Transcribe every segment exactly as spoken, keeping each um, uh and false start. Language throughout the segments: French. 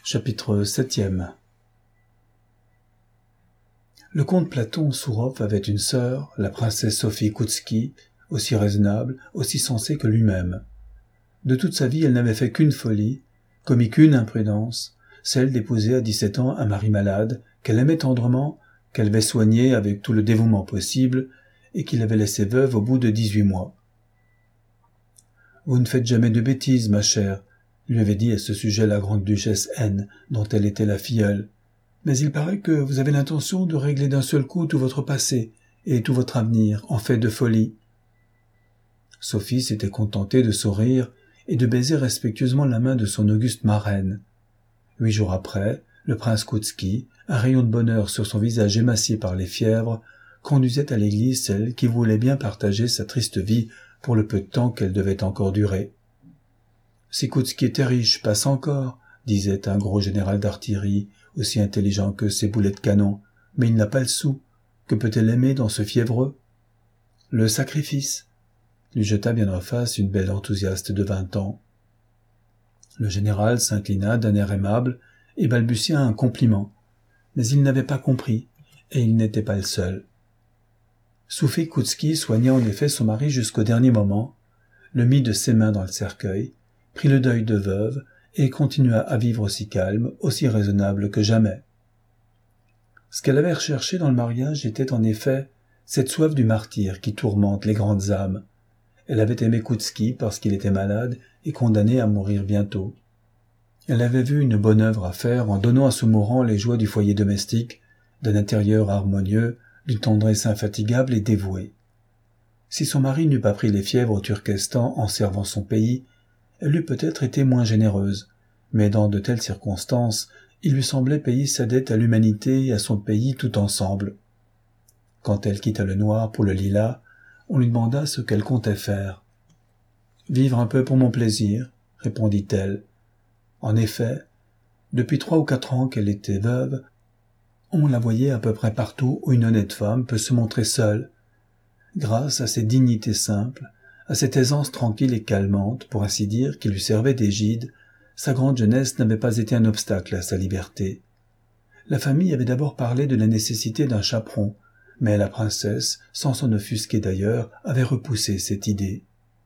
Chapitre septième. Le comte Platon Sourov avait une sœur, la princesse Sophie Koutsky, aussi raisonnable, aussi sensée que lui-même. De toute sa vie, elle n'avait fait qu'une folie, commis qu'une imprudence, celle d'épouser à dix-sept ans un mari malade, qu'elle aimait tendrement, qu'elle avait soigné avec tout le dévouement possible, et qui l'avait laissée veuve au bout de dix-huit mois. « Vous ne faites jamais de bêtises, ma chère », lui avait dit à ce sujet la grande duchesse N, dont elle était la filleule. « Mais il paraît que vous avez l'intention de régler d'un seul coup tout votre passé et tout votre avenir en fait de folie. » Sophie s'était contentée de sourire et de baiser respectueusement la main de son auguste marraine. Huit jours après, le prince Koutsky, un rayon de bonheur sur son visage émacié par les fièvres, conduisait à l'église celle qui voulait bien partager sa triste vie pour le peu de temps qu'elle devait encore durer. « Si Koutsky était riche, passe encore, » disait un gros général d'artillerie, aussi intelligent que ses boulets de canon, « mais il n'a pas le sou. Que peut-elle aimer dans ce fiévreux ?»« Le sacrifice !» lui jeta bien en face une belle enthousiaste de vingt ans. Le général s'inclina d'un air aimable et balbutia un compliment, mais il n'avait pas compris, et il n'était pas le seul. Sophie Koutsky soigna en effet son mari jusqu'au dernier moment, le mit de ses mains dans le cercueil, prit le deuil de veuve et continua à vivre aussi calme, aussi raisonnable que jamais. Ce qu'elle avait recherché dans le mariage était en effet cette soif du martyr qui tourmente les grandes âmes. Elle avait aimé Koutsky parce qu'il était malade et condamné à mourir bientôt. Elle avait vu une bonne œuvre à faire en donnant à ce mourant les joies du foyer domestique, d'un intérieur harmonieux, d'une tendresse infatigable et dévouée. Si son mari n'eût pas pris les fièvres au Turkestan en servant son pays, elle eût peut-être été moins généreuse, mais dans de telles circonstances, il lui semblait payer sa dette à l'humanité et à son pays tout ensemble. Quand elle quitta le noir pour le lilas, on lui demanda ce qu'elle comptait faire. « Vivre un peu pour mon plaisir », répondit-elle. En effet, depuis trois ou quatre ans qu'elle était veuve, on la voyait à peu près partout où une honnête femme peut se montrer seule. Grâce à cette dignité simple, à cette aisance tranquille et calmante, pour ainsi dire, qui lui servait d'égide, sa grande jeunesse n'avait pas été un obstacle à sa liberté. La famille avait d'abord parlé de la nécessité d'un chaperon, mais la princesse, sans s'en offusquer d'ailleurs, avait repoussé cette idée.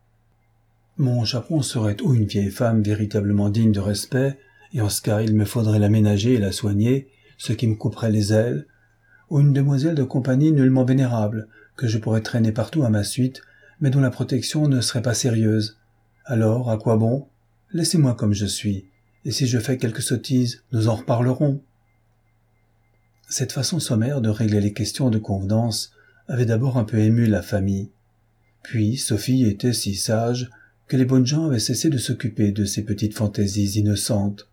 Mon chaperon serait ou une vieille femme véritablement digne de respect, et en ce cas il me faudrait la ménager et la soigner, ce qui me couperait les ailes, ou une demoiselle de compagnie nullement vénérable, que je pourrais traîner partout à ma suite, mais dont la protection ne serait pas sérieuse. Alors, à quoi bon? Laissez-moi comme je suis, et si je fais quelque sottise, nous en reparlerons. Cette façon sommaire de régler les questions de convenance avait d'abord un peu ému la famille. Puis Sophie était si sage que les bonnes gens avaient cessé de s'occuper de ces petites fantaisies innocentes.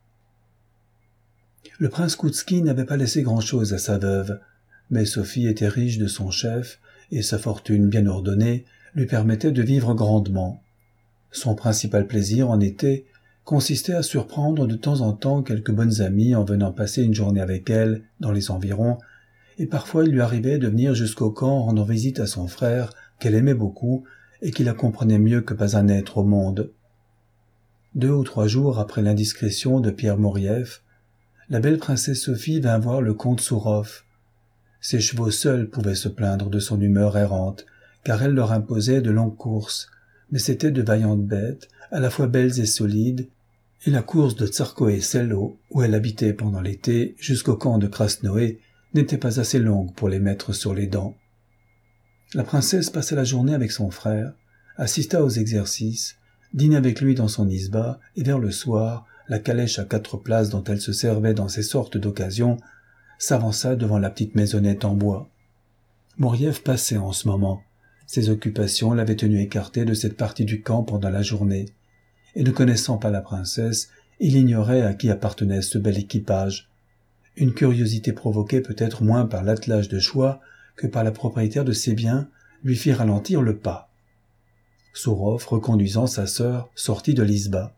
Le prince Koutsky n'avait pas laissé grand-chose à sa veuve, mais Sophie était riche de son chef, et sa fortune bien ordonnée lui permettait de vivre grandement. Son principal plaisir en été consistait à surprendre de temps en temps quelques bonnes amies en venant passer une journée avec elle dans les environs, et parfois il lui arrivait de venir jusqu'au camp rendant visite à son frère, qu'elle aimait beaucoup, et qui la comprenait mieux que pas un être au monde. Deux ou trois jours après l'indiscrétion de Pierre Moriev, la belle princesse Sophie vint voir le comte Sourov. Ses chevaux seuls pouvaient se plaindre de son humeur errante, car elle leur imposait de longues courses, mais c'étaient de vaillantes bêtes, à la fois belles et solides, et la course de Tsarskoe-Selo, où elle habitait pendant l'été, jusqu'au camp de Krasnoé, n'était pas assez longue pour les mettre sur les dents. La princesse passa la journée avec son frère, assista aux exercices, dîna avec lui dans son isba, et vers le soir, la calèche à quatre places dont elle se servait dans ces sortes d'occasions, s'avança devant la petite maisonnette en bois. Moriev passait en ce moment. Ses occupations l'avaient tenu écarté de cette partie du camp pendant la journée, et ne connaissant pas la princesse, il ignorait à qui appartenait ce bel équipage. Une curiosité provoquée peut-être moins par l'attelage de choix que par la propriétaire de ses biens lui fit ralentir le pas. Sourov, reconduisant sa sœur, sortit de l'isba.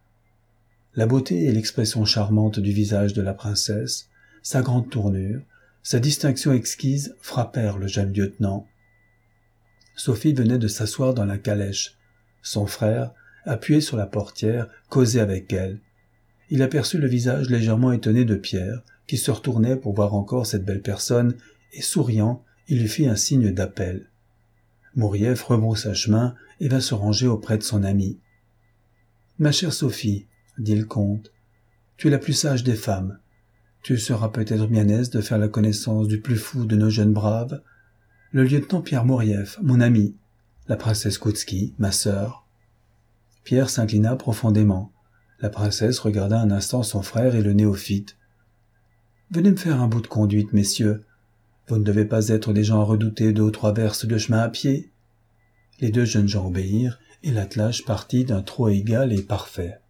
La beauté et l'expression charmante du visage de la princesse, sa grande tournure, sa distinction exquise frappèrent le jeune lieutenant. Sophie venait de s'asseoir dans la calèche. Son frère, appuyé sur la portière, causait avec elle. il aperçut le visage légèrement étonné de Pierre, qui se retournait pour voir encore cette belle personne, et souriant, il lui fit un signe d'appel. Mourief rebroussa chemin et vint se ranger auprès de son ami. « Ma chère Sophie, dit le comte, tu es la plus sage des femmes. Tu seras peut-être bien aise de faire la connaissance du plus fou de nos jeunes braves, le lieutenant Pierre Mourief, mon ami, la princesse Koutski, ma sœur. » Pierre s'inclina profondément. La princesse regarda un instant son frère et le néophyte. « Venez me faire un bout de conduite, messieurs. Vous ne devez pas être des gens à redouter deux ou trois versts de chemin à pied. » Les deux jeunes gens obéirent, et l'attelage partit d'un trot égal et parfait.